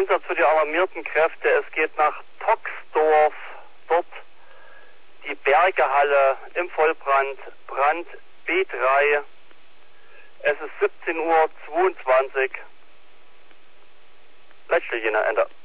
Einsatz für die alarmierten Kräfte. Es geht nach Toxdorf. Dort die Bergehalle im Vollbrand. Brand B3. Es ist 17:22 Uhr. Letztlich Ende.